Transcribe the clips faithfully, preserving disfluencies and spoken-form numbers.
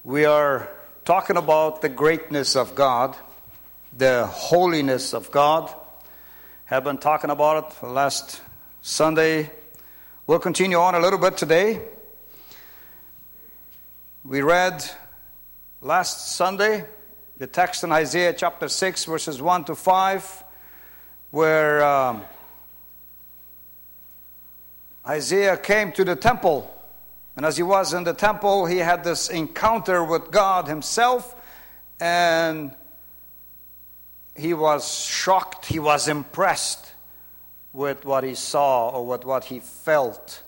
We are talking about the greatness of God, the holiness of God. Have been talking about it for the last Sunday. We'll continue on a little bit today. We read last Sunday the text in Isaiah chapter six, verses one to five, where um, Isaiah came to the temple. And as he was in the temple, he had this encounter with God himself, and he was shocked, he was impressed with what he saw or with what he felt.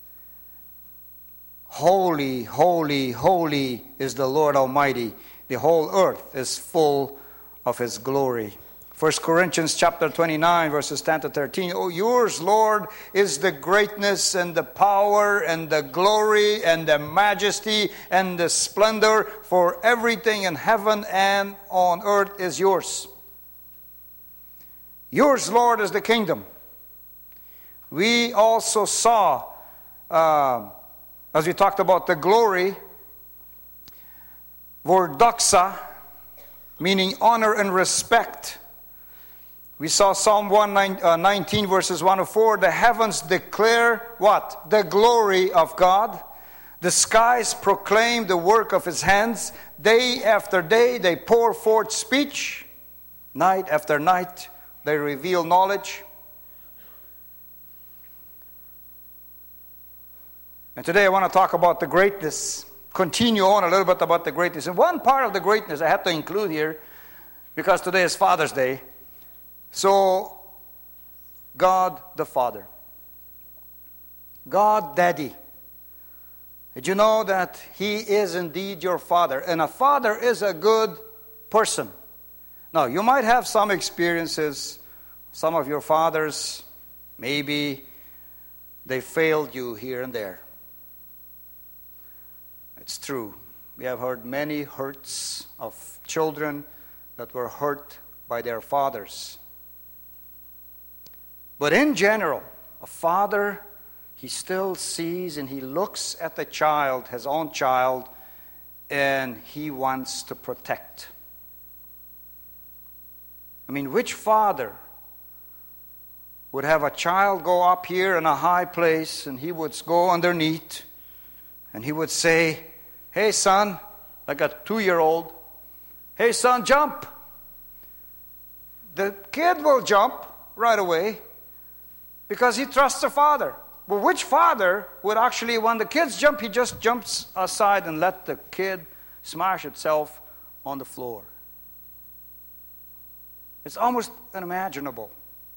Holy, holy, holy is the Lord Almighty. The whole earth is full of His glory. First Corinthians chapter twenty-nine, verses ten to thirteen. Oh, yours, Lord, is the greatness and the power and the glory and the majesty and the splendor, for everything in heaven and on earth is yours. Yours, Lord, is the kingdom. We also saw, uh, as we talked about the glory, word doxa, meaning honor and respect. We saw Psalm one nineteen, verses one to four. The heavens declare what? The glory of God. The skies proclaim the work of His hands. Day after day they pour forth speech. Night after night they reveal knowledge. And today I want to talk about the greatness. Continue on a little bit about the greatness. And one part of the greatness I have to include here, because today is Father's Day. So, God the Father. God Daddy. Did you know that He is indeed your Father? And a father is a good person. Now, you might have some experiences. Some of your fathers, maybe they failed you here and there. It's true. We have heard many hurts of children that were hurt by their fathers. But in general, a father, he still sees and he looks at the child, his own child, and he wants to protect. I mean, which father would have a child go up here in a high place and he would go underneath and he would say, "Hey son," like a two-year-old, "Hey son, jump." The kid will jump right away, because he trusts the father. But which father would actually, when the kids jump, he just jumps aside and let the kid smash itself on the floor? It's almost unimaginable.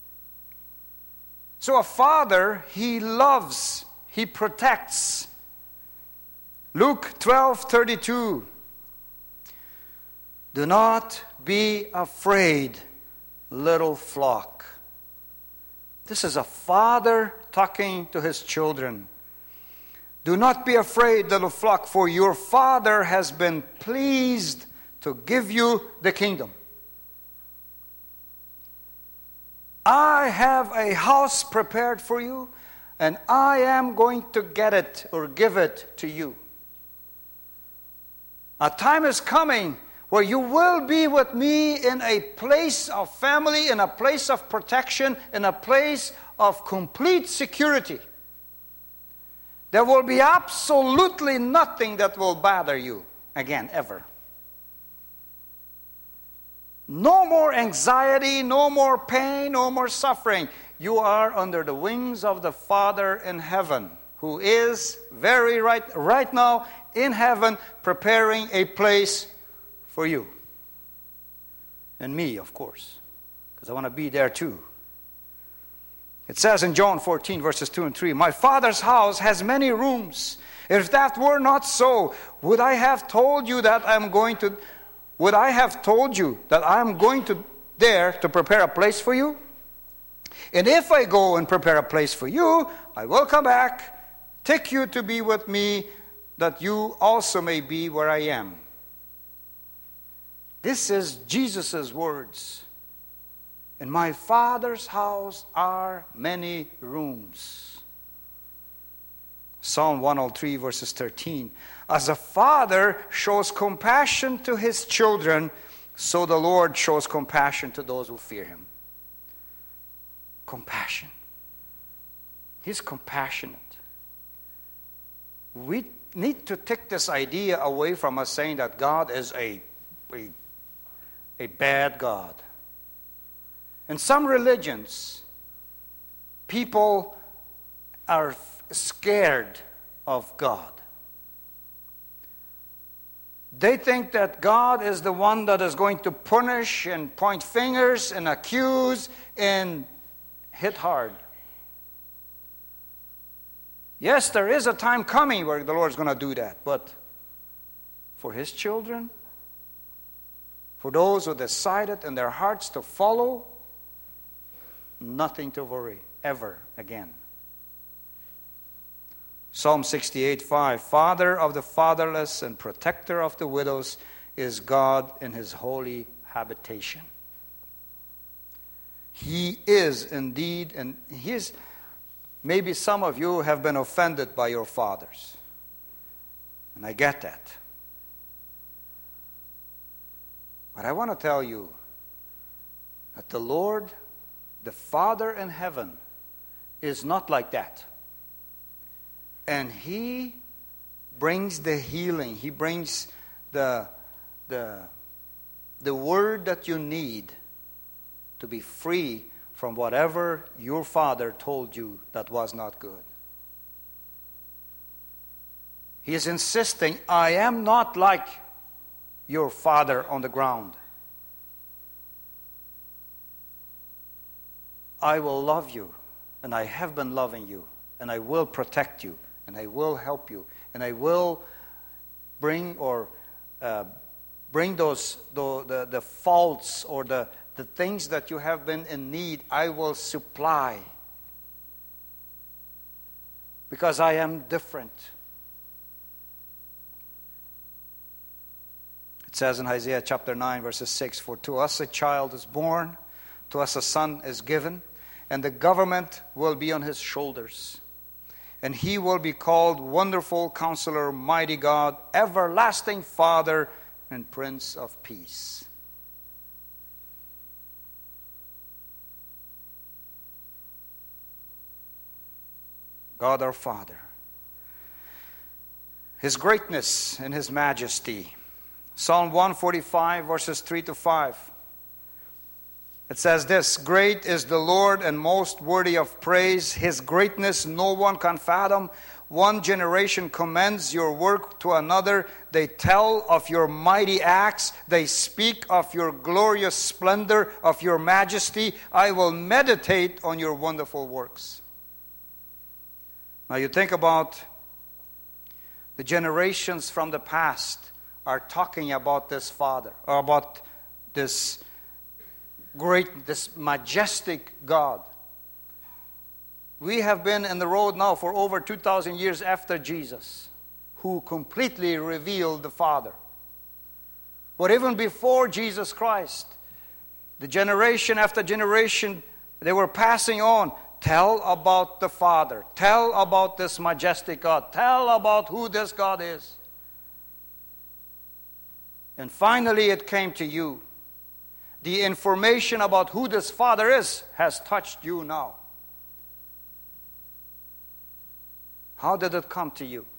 So a father, he loves, he protects. Luke twelve thirty-two. Do not be afraid, little flock. This is a father talking to his children. Do not be afraid, little flock, for your Father has been pleased to give you the kingdom. I have a house prepared for you, and I am going to get it or give it to you. A time is coming where you will be with me in a place of family, in a place of protection, in a place of complete security. There will be absolutely nothing that will bother you again, ever. No more anxiety, no more pain, no more suffering. You are under the wings of the Father in heaven, who is very right, right now in heaven, preparing a place for you. And me, of course, because I want to be there too. It says in John fourteen, verses two and three, "My Father's house has many rooms. If that were not so, would I have told you that I'm going to, would I have told you that I'm going to there to prepare a place for you? And if I go and prepare a place for you, I will come back, take you to be with me, that you also may be where I am." This is Jesus' words. In my Father's house are many rooms. Psalm one oh three, verses thirteen. As a father shows compassion to his children, so the Lord shows compassion to those who fear him. Compassion. He's compassionate. We need to take this idea away from us saying that God is a, a, a bad God. In some religions, people are scared of God. They think that God is the one that is going to punish and point fingers and accuse and hit hard. Yes, there is a time coming where the Lord is going to do that, but for his children, for those who decided in their hearts to follow, nothing to worry ever again. Psalm sixty-eight, five. Father of the fatherless and protector of the widows is God in his holy habitation. He is indeed, and he is, maybe some of you have been offended by your fathers. And I get that. But I want to tell you that the Lord, the Father in heaven, is not like that. And he brings the healing. He brings the, the, the word that you need to be free from whatever your father told you that was not good. He is insisting, I am not like your father on the ground. I will love you, and I have been loving you, and I will protect you, and I will help you, and I will bring or uh, bring those the, the the faults or the the things that you have been in need. I will supply, because I am different. It says in Isaiah chapter nine, verses six, for to us a child is born, to us a son is given, and the government will be on his shoulders. And he will be called Wonderful Counselor, Mighty God, Everlasting Father, and Prince of Peace. God our Father, his greatness and his majesty. Psalm one forty-five, verses three to five. It says this, great is the Lord and most worthy of praise. His greatness no one can fathom. One generation commends your work to another. They tell of your mighty acts. They speak of your glorious splendor, of your majesty. I will meditate on your wonderful works. Now you think about the generations from the past are talking about this Father, or about this great, this majestic God. We have been in the road now for over two thousand years after Jesus, who completely revealed the Father. But even before Jesus Christ, the generation after generation, they were passing on. Tell about the Father. Tell about this majestic God. Tell about who this God is. And finally it came to you. The information about who this Father is has touched you now. How did it come to you?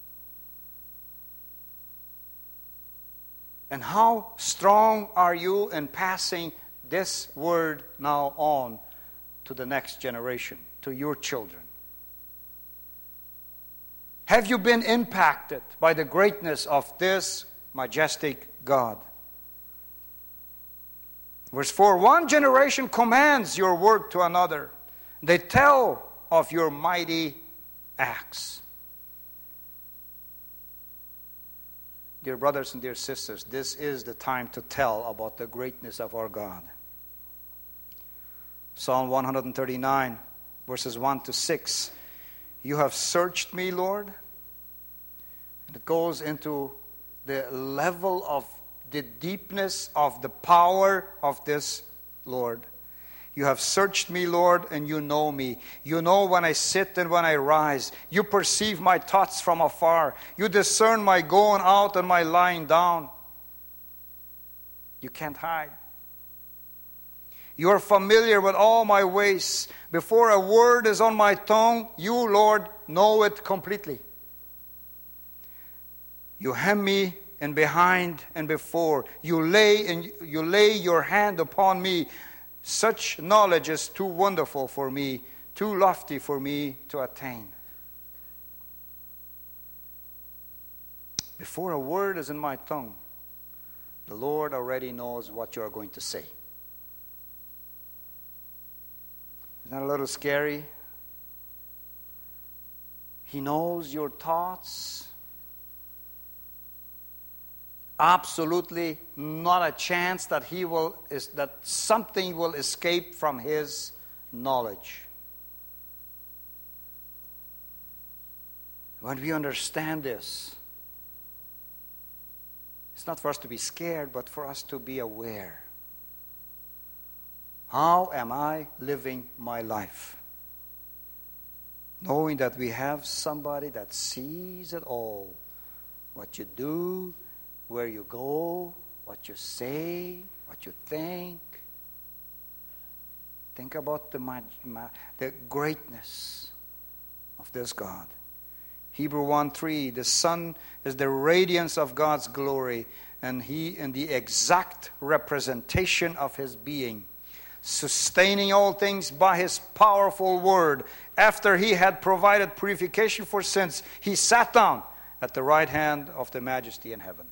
And how strong are you in passing this word now on to the next generation, to your children? Have you been impacted by the greatness of this majestic God? Verse four, one generation commands your work to another. They tell of your mighty acts. Dear brothers and dear sisters, this is the time to tell about the greatness of our God. Psalm one thirty-nine, verses one to six. You have searched me, Lord. And it goes into the level of the deepness of the power of this Lord. You have searched me, Lord, and you know me. You know when I sit and when I rise. You perceive my thoughts from afar. You discern my going out and my lying down. You can't hide. You are familiar with all my ways. Before a word is on my tongue, you, Lord, know it completely. You hem me in behind and before. You lay and you lay your hand upon me. Such knowledge is too wonderful for me, too lofty for me to attain. Before a word is in my tongue, the Lord already knows what you are going to say. Isn't that a little scary? He knows your thoughts. Absolutely not a chance that he will is that something will escape from his knowledge. When we understand this, it's not for us to be scared, but for us to be aware. How am I living my life? Knowing that we have somebody that sees it all. What you do, where you go, what you say, what you think. Think about the, mag- ma- the greatness of this God. Hebrews one three, the Son is the radiance of God's glory, and He in the exact representation of His being, sustaining all things by His powerful word. After He had provided purification for sins, He sat down at the right hand of the Majesty in heaven.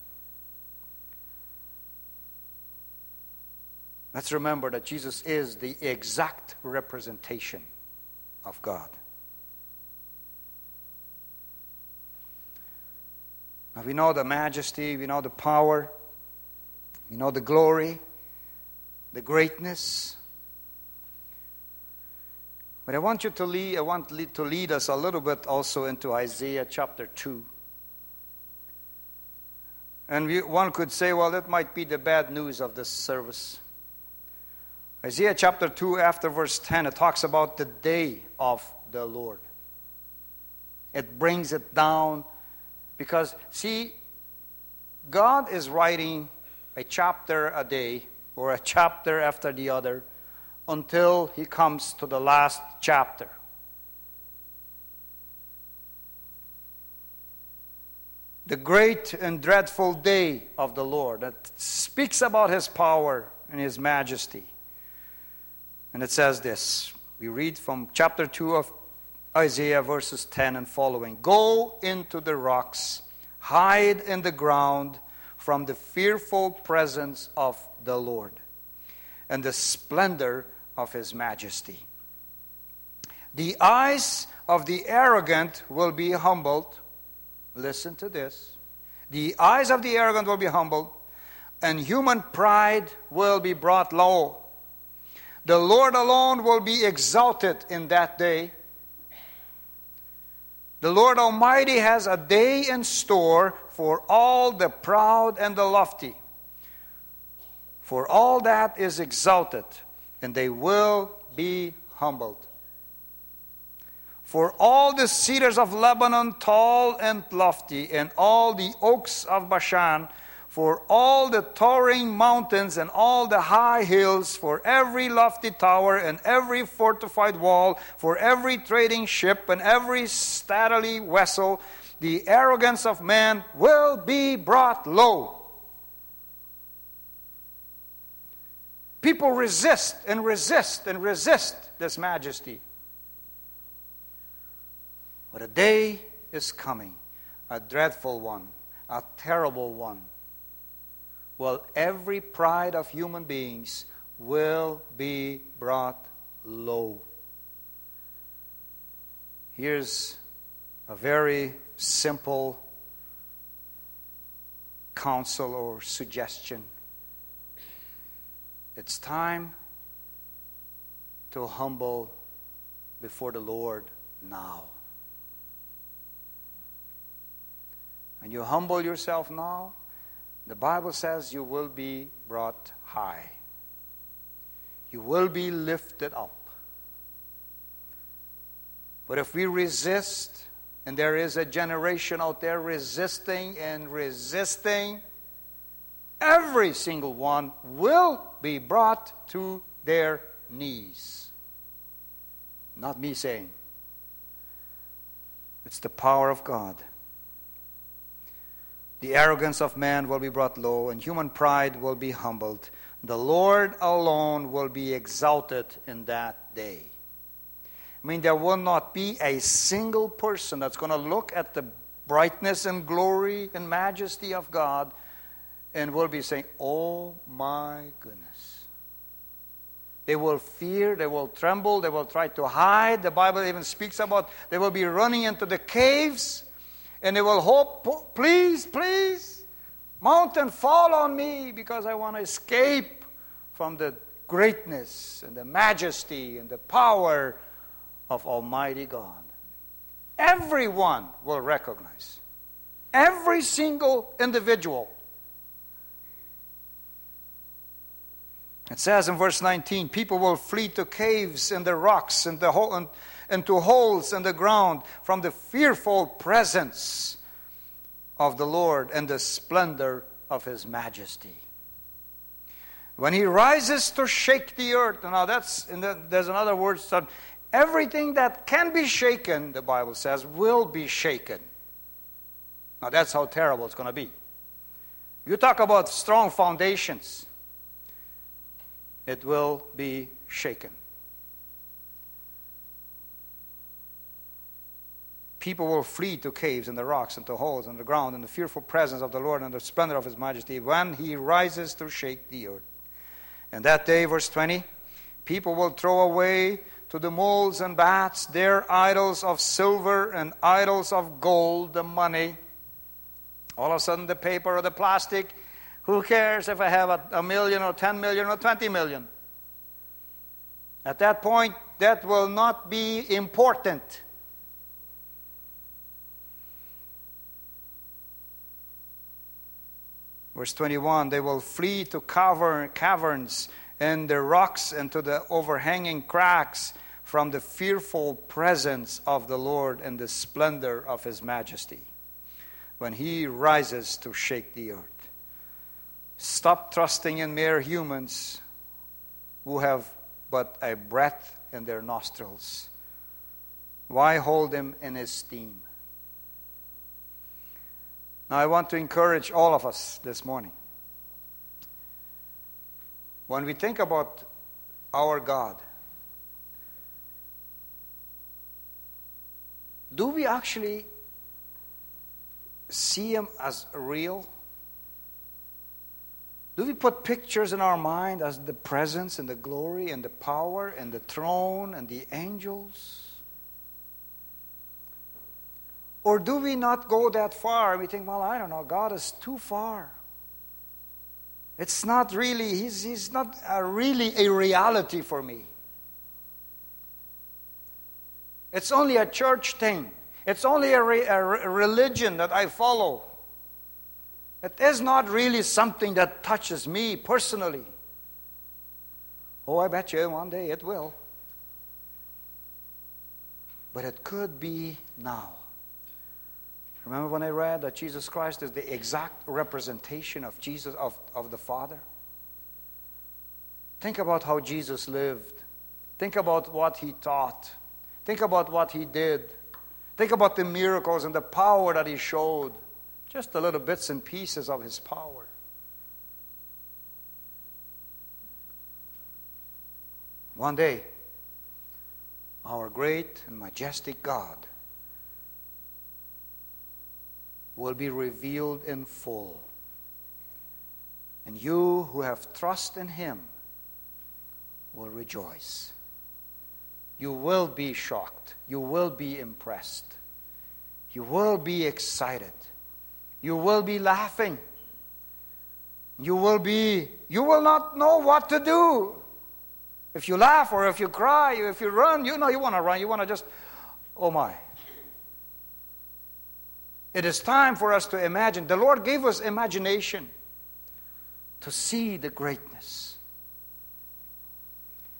Let's remember that Jesus is the exact representation of God. Now we know the majesty, we know the power, we know the glory, the greatness. But I want you to lead, I want to lead us a little bit also into Isaiah chapter two. And we, one could say, well, that might be the bad news of this service. Isaiah chapter two, after verse ten, it talks about the day of the Lord. It brings it down because, see, God is writing a chapter a day or a chapter after the other until He comes to the last chapter. The great and dreadful day of the Lord that speaks about His power and His majesty. And it says this. We read from chapter two of Isaiah, verses ten and following. Go into the rocks, hide in the ground from the fearful presence of the Lord and the splendor of His majesty. The eyes of the arrogant will be humbled. Listen to this. The eyes of the arrogant will be humbled, and human pride will be brought low. The Lord alone will be exalted in that day. The Lord Almighty has a day in store for all the proud and the lofty. For all that is exalted, and they will be humbled. For all the cedars of Lebanon, tall and lofty, and all the oaks of Bashan, for all the towering mountains and all the high hills, for every lofty tower and every fortified wall, for every trading ship and every stately vessel, the arrogance of man will be brought low. People resist and resist and resist this majesty. But a day is coming, a dreadful one, a terrible one. Well, every pride of human beings will be brought low. Here's a very simple counsel or suggestion. It's time to humble before the Lord now. When you humble yourself now, the Bible says you will be brought high. You will be lifted up. But if we resist, and there is a generation out there resisting and resisting, every single one will be brought to their knees. Not me saying. It's the power of God. The arrogance of man will be brought low, and human pride will be humbled. The Lord alone will be exalted in that day. I mean, there will not be a single person that's going to look at the brightness and glory and majesty of God and will be saying, oh my goodness. They will fear, they will tremble, they will try to hide. The Bible even speaks about they will be running into the caves and they will hope, please, please, mountain, fall on me because I want to escape from the greatness and the majesty and the power of Almighty God. Everyone will recognize. Every single individual. It says in verse nineteen, people will flee to caves and the rocks and, the ho- and, and to holes in the ground from the fearful presence of the Lord and the splendor of His majesty. When He rises to shake the earth, now that's, and there's another word, so everything that can be shaken, the Bible says, will be shaken. Now that's how terrible it's going to be. You talk about strong foundations. It will be shaken. People will flee to caves and the rocks and to holes in the ground in the fearful presence of the Lord and the splendor of His majesty when He rises to shake the earth. And that day, verse twenty, people will throw away to the moles and bats their idols of silver and idols of gold, the money. All of a sudden the paper or the plastic, who cares if I have a, a million or ten million or twenty million? At that point, that will not be important. Verse twenty-one, they will flee to cavern, caverns and the rocks and to the overhanging cracks from the fearful presence of the Lord and the splendor of His majesty when He rises to shake the earth. Stop trusting in mere humans who have but a breath in their nostrils. Why hold Him in esteem? Now I want to encourage all of us this morning. When we think about our God, do we actually see Him as real? Do we put pictures in our mind as the presence and the glory and the power and the throne and the angels? Or do we not go that far? We think, well, I don't know, God is too far. It's not really, He's, he's not a, really a reality for me. It's only a church thing. It's only a, re, a religion that I follow. It is not really something that touches me personally. Oh, I bet you one day it will. But it could be now. Remember when I read that Jesus Christ is the exact representation of Jesus, of, of the Father? Think about how Jesus lived. Think about what He taught. Think about what He did. Think about the miracles and the power that He showed. Just the little bits and pieces of His power. One day, our great and majestic God will be revealed in full. And you who have trust in Him will rejoice. You will be shocked. You will be impressed. You will be excited. You will be laughing. You will be, you will not know what to do. If you laugh or if you cry, or if you run, you know you want to run. You want to just, oh my. It is time for us to imagine. The Lord gave us imagination to see the greatness.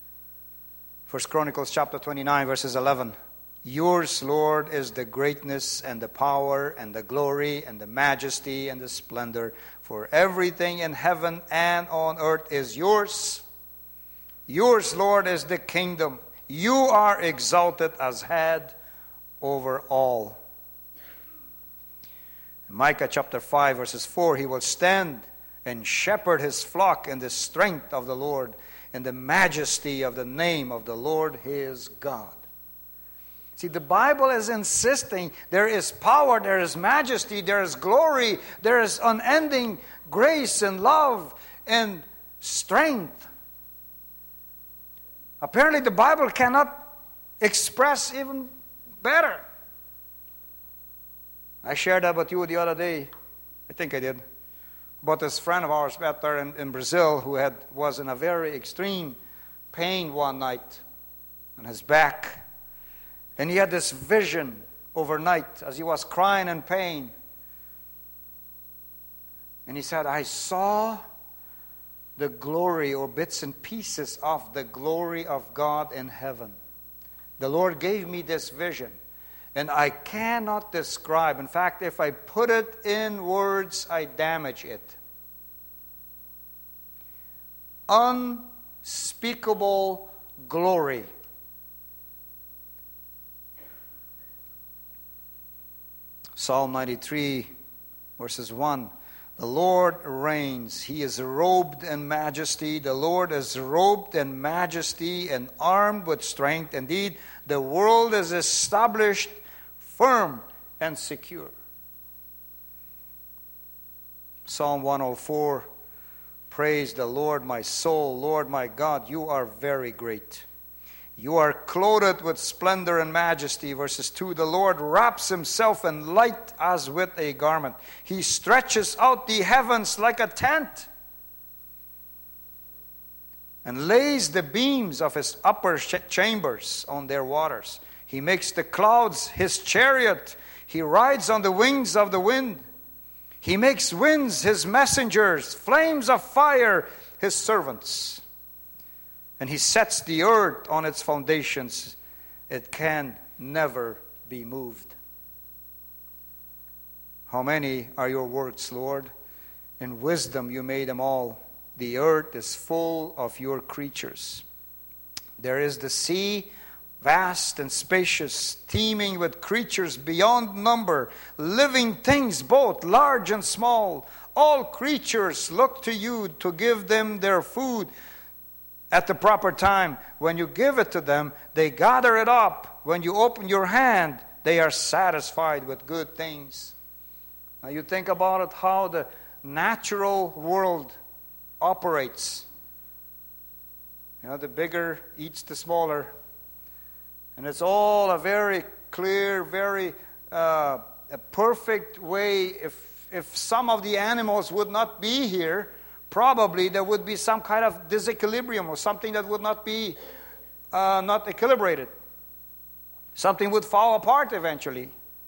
First Chronicles chapter twenty-nine, verses eleven. Yours, Lord, is the greatness and the power and the glory and the majesty and the splendor. For everything in heaven and on earth is yours. Yours, Lord, is the kingdom. You are exalted as head over all. In Micah chapter five, verses four, he will stand and shepherd his flock in the strength of the Lord, in the majesty of the name of the Lord his God. See, the Bible is insisting there is power, there is majesty, there is glory, there is unending grace and love and strength. Apparently the Bible cannot express even better. I shared that with you the other day. I think I did. About this friend of ours back there in, in Brazil who had was in a very extreme pain one night on his back. And he had this vision overnight as he was crying in pain. And he said, I saw the glory or bits and pieces of the glory of God in heaven. The Lord gave me this vision. And I cannot describe. In fact, if I put it in words, I damage it. Unspeakable glory. Psalm ninety-three, verses one. The Lord reigns. He is robed in majesty. The Lord is robed in majesty and armed with strength. Indeed, the world is established firm and secure. Psalm one oh four. Praise the Lord, my soul. Lord, my God, you are very great. You are clothed with splendor and majesty. Verses two, the Lord wraps himself in light as with a garment. He stretches out the heavens like a tent and lays the beams of his upper chambers on their waters. He makes the clouds his chariot. He rides on the wings of the wind. He makes winds his messengers, flames of fire his servants. And he sets the earth on its foundations. It can never be moved. How many are your works, Lord? In wisdom you made them all. The earth is full of your creatures. There is the sea, vast and spacious, teeming with creatures beyond number, living things both large and small. All creatures look to you to give them their food at the proper time. When you give it to them, they gather it up. When you open your hand, they are satisfied with good things. Now you think about it, how the natural world operates. You know, the bigger eats the smaller. And it's all a very clear, very uh, a perfect way. If, if some of the animals would not be here, probably there would be some kind of disequilibrium or something that would not be uh, not equilibrated. Something would fall apart eventually.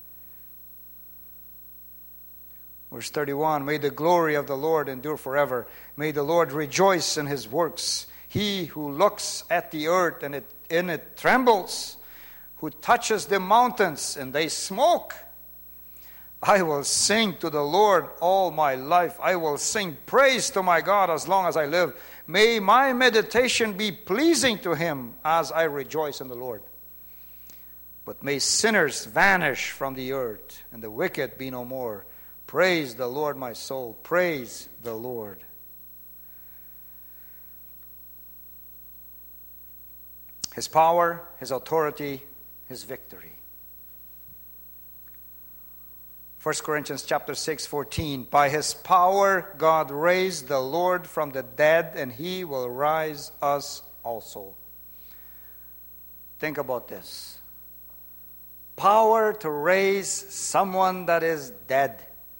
Verse thirty-one, may the glory of the Lord endure forever. May the Lord rejoice in his works. He who looks at the earth and it, in it trembles, who touches the mountains and they smoke. I will sing to the Lord all my life. I will sing praise to my God as long as I live. May my meditation be pleasing to him as I rejoice in the Lord. But may sinners vanish from the earth and the wicked be no more. Praise the Lord, my soul. Praise the Lord. His power, his authority, his victory. First Corinthians chapter six, fourteen. By his power God raised the Lord from the dead, and he will rise us also. Think about this. Power to raise someone that is dead.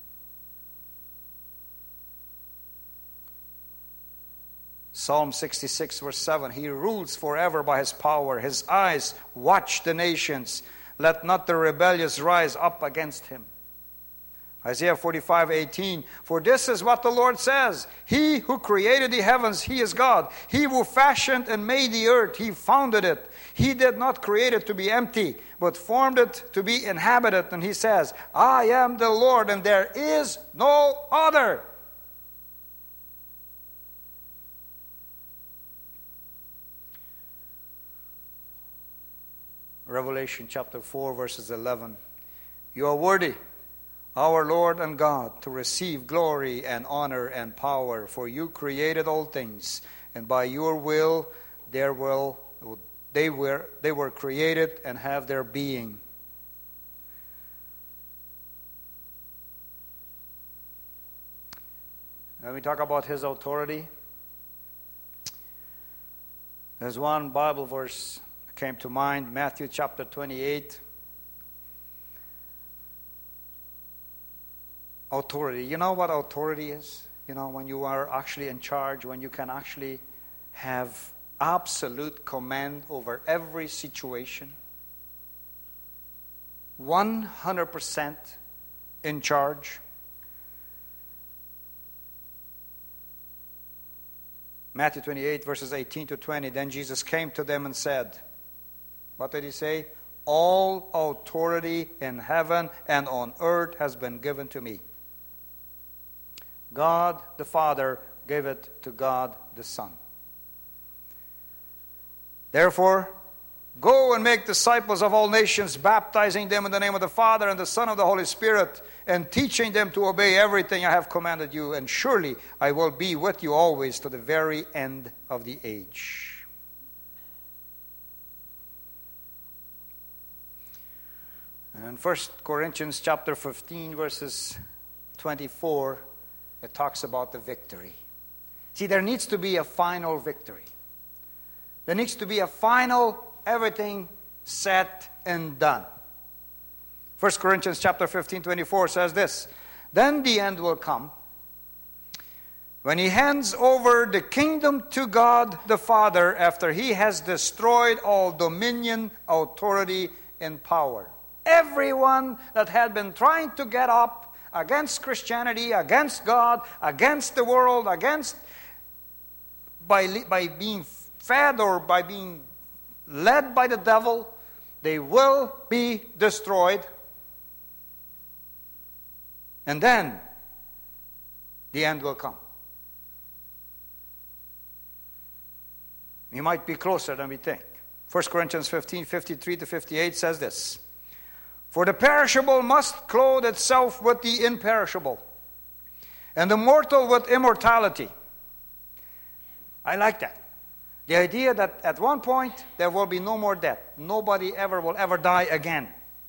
Psalm sixty-six, verse seven. He rules forever by his power. His eyes watch the nations. Let not the rebellious rise up against him. Isaiah forty-five, eighteen. For this is what the Lord says. He who created the heavens, he is God. He who fashioned and made the earth, he founded it. He did not create it to be empty, but formed it to be inhabited. And he says, I am the Lord, and there is no other. Revelation chapter four, verses eleven. You are worthy, our Lord and God, to receive glory and honor and power, for you created all things, and by your will there will they were they were created and have their being. Let me talk about his authority. There's one Bible verse that came to mind, Matthew chapter twenty-eight. Authority. You know what authority is? You know, when you are actually in charge, when you can actually have absolute command over every situation. one hundred percent in charge. Matthew twenty-eight, verses eighteen to twenty. Then Jesus came to them and said, what did he say? All authority in heaven and on earth has been given to me. God the Father gave it to God the Son. Therefore, go and make disciples of all nations, baptizing them in the name of the Father and the Son and the Holy Spirit, and teaching them to obey everything I have commanded you. And surely I will be with you always to the very end of the age. And in First Corinthians chapter fifteen, verses twenty-four, it talks about the victory. See, there needs to be a final victory. There needs to be a final, everything set and done. First Corinthians chapter fifteen, twenty-four says this, then the end will come, when he hands over the kingdom to God the Father, after he has destroyed all dominion, authority, and power. Everyone that had been trying to get up against Christianity, against God, against the world, against by, by being fed or by being led by the devil, they will be destroyed. And then the end will come. We might be closer than we think. First Corinthians fifteen, fifty-three to fifty-eight says this. For the perishable must clothe itself with the imperishable, and the mortal with immortality. I like that. The idea that at one point there will be no more death. Nobody ever will ever die again.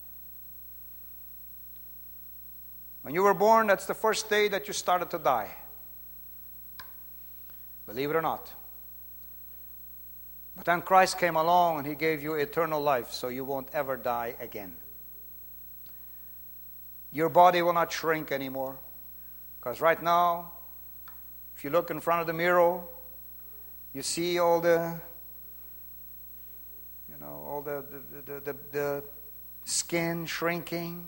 When you were born, that's the first day that you started to die. Believe it or not. But then Christ came along and he gave you eternal life, so you won't ever die again. Your body will not shrink anymore. Because right now, if you look in front of the mirror, you see all the, you know, all the, the, the, the, the skin shrinking.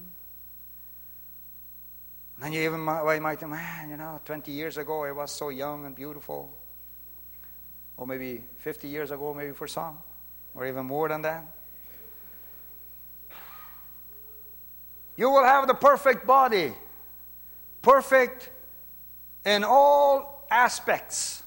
And then you even might, might think, man, you know, twenty years ago I was so young and beautiful. Or maybe fifty years ago, maybe for some. Or even more than that. You will have the perfect body. Perfect in all aspects.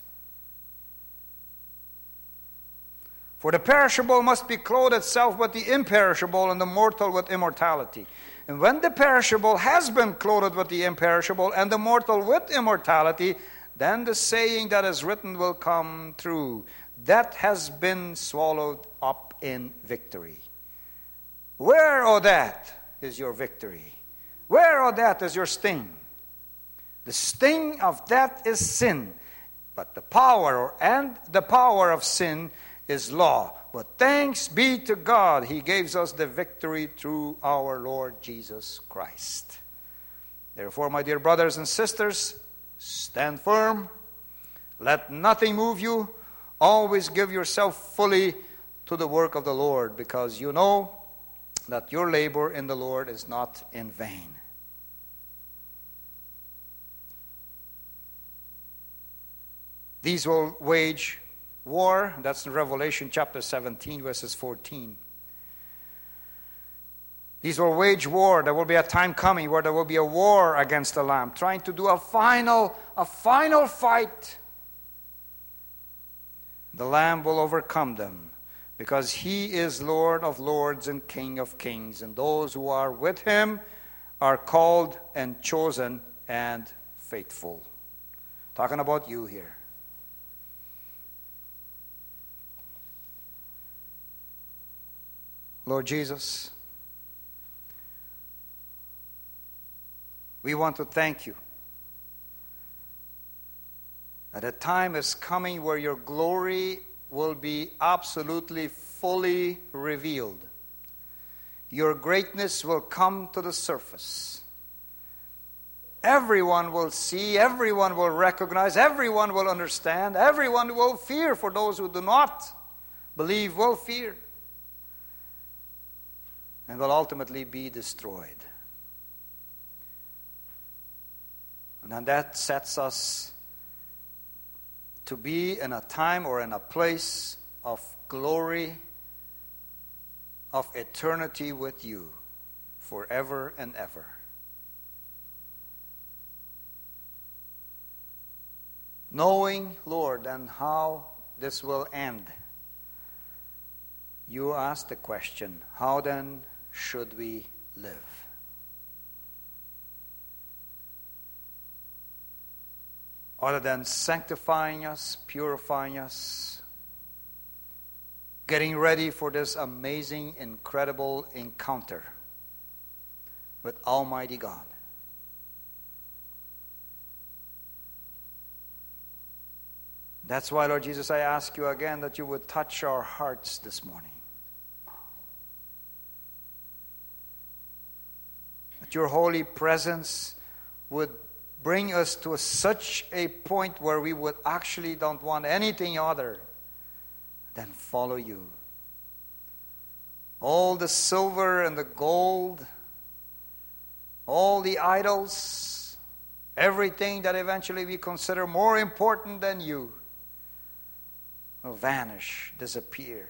For the perishable must be clothed itself with the imperishable, and the mortal with immortality. And when the perishable has been clothed with the imperishable, and the mortal with immortality, then the saying that is written will come true. Death has been swallowed up in victory. Where, O death, is your victory? Where, O death, is your sting? The sting of death is sin, but the power and the power of sin is law. But thanks be to God, he gives us the victory through our Lord Jesus Christ. Therefore, my dear brothers and sisters, stand firm. Let nothing move you. Always give yourself fully to the work of the Lord, because you know that your labor in the Lord is not in vain. These will wage war. That's in Revelation chapter seventeen, verses fourteen. These will wage war. There will be a time coming where there will be a war against the Lamb, trying to do a final, a final fight. The Lamb will overcome them, because he is Lord of lords and King of kings, and those who are with him are called and chosen and faithful. Talking about you here. Lord Jesus, we want to thank you that a time is coming where your glory will be absolutely fully revealed. Your greatness will come to the surface. Everyone will see, everyone will recognize, everyone will understand, everyone will fear. For those who do not believe will fear, and will ultimately be destroyed. And then that sets us to be in a time or in a place of glory, of eternity with you forever and ever. Knowing, Lord, and how this will end, you ask the question, how then should we live? Other than sanctifying us, purifying us, getting ready for this amazing, incredible encounter with Almighty God. That's why, Lord Jesus, I ask you again that you would touch our hearts this morning. That your holy presence would bring us to such a point where we would actually don't want anything other than follow you. All the silver and the gold, all the idols, everything that eventually we consider more important than you will vanish, disappear.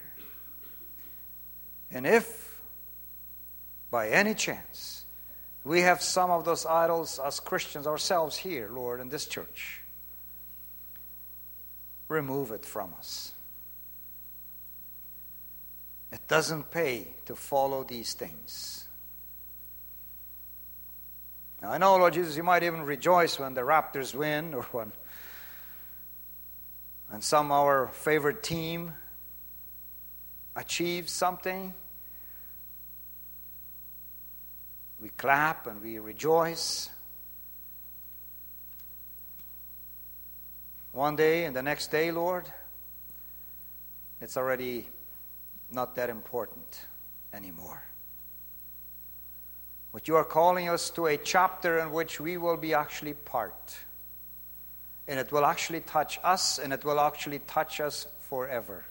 And if by any chance we have some of those idols as Christians ourselves here, Lord, in this church, remove it from us. It doesn't pay to follow these things. Now, I know, Lord Jesus, you might even rejoice when the Raptors win, or when and some our favorite team achieves something. We clap and we rejoice. One day and the next day, Lord, it's already not that important anymore. But you are calling us to a chapter in which we will be actually part. And it will actually touch us, and it will actually touch us forever.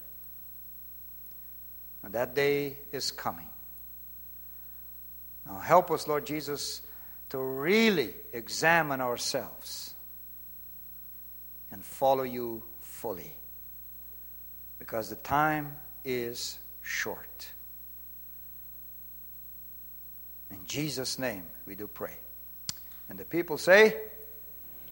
And that day is coming. Now help us, Lord Jesus, to really examine ourselves and follow you fully, because the time is short. In Jesus' name we do pray. And the people say,